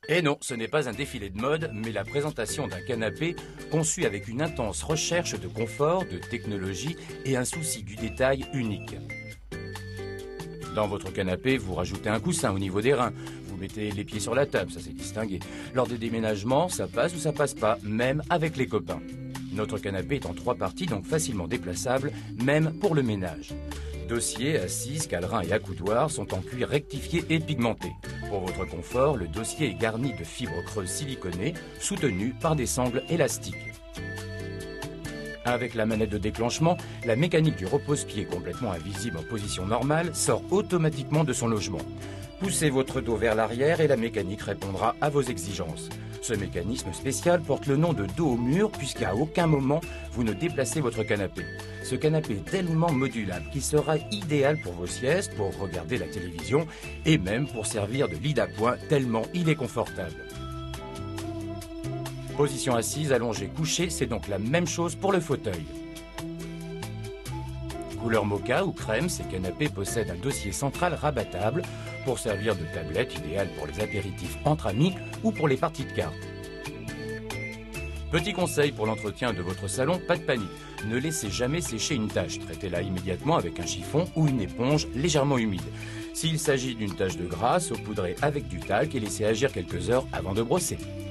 Et non, ce n'est pas un défilé de mode, mais la présentation d'un canapé conçu avec une intense recherche de confort, de technologie et un souci du détail unique. Dans votre canapé, vous rajoutez un coussin au niveau des reins. Vous mettez les pieds sur la table, ça c'est distingué. Lors des déménagements, ça passe ou ça passe pas, même avec les copains. Notre canapé est en 3 parties, donc facilement déplaçable, même pour le ménage. Dossier, assise, cadran et accoudoir sont en cuir rectifié et pigmenté. Pour votre confort, le dossier est garni de fibres creuses siliconées, soutenues par des sangles élastiques. Avec la manette de déclenchement, la mécanique du repose-pied complètement invisible en position normale sort automatiquement de son logement. Poussez votre dos vers l'arrière et la mécanique répondra à vos exigences. Ce mécanisme spécial porte le nom de dos au mur puisqu'à aucun moment vous ne déplacez votre canapé. Ce canapé est tellement modulable qu'il sera idéal pour vos siestes, pour regarder la télévision et même pour servir de lit d'appoint tellement il est confortable. Position assise, allongée, couchée, c'est donc la même chose pour le fauteuil. Couleur mocha ou crème, ces canapés possèdent un dossier central rabattable pour servir de tablette idéale pour les apéritifs entre amis ou pour les parties de cartes. Petit conseil pour l'entretien de votre salon, pas de panique. Ne laissez jamais sécher une tache. Traitez-la immédiatement avec un chiffon ou une éponge légèrement humide. S'il s'agit d'une tache de gras, saupoudrez avec du talc et laissez agir quelques heures avant de brosser.